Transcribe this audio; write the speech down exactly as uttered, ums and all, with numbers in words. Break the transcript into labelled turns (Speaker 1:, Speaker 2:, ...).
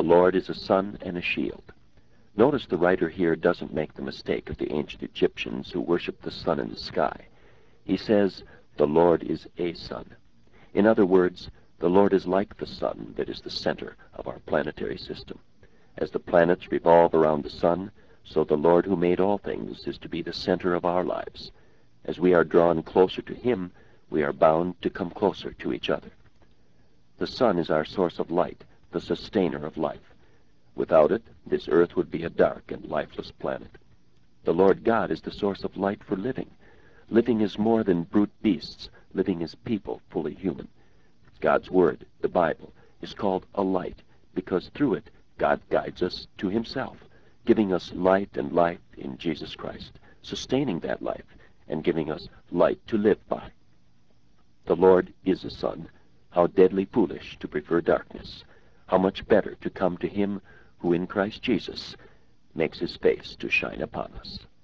Speaker 1: The Lord is a sun and a shield. Notice the writer here doesn't make the mistake of the ancient Egyptians who worshiped the sun in the sky. He says, the Lord is a sun. In other words, the Lord is like the sun that is the center of our planetary system. As the planets revolve around the sun, so the Lord who made all things is to be the center of our lives. As we are drawn closer to Him, we are bound to come closer to each other. The sun is our source of light, the sustainer of life. Without it, this earth would be a dark and lifeless planet. The Lord God is the source of light for living. Living is more than brute beasts. Living is people, fully human. God's Word, the Bible, is called a light because through it God guides us to Himself, giving us light and life in Jesus Christ, sustaining that life, and giving us light to live by. The Lord is a sun. How deadly foolish to prefer darkness. How much better to come to Him who in Christ Jesus makes His face to shine upon us.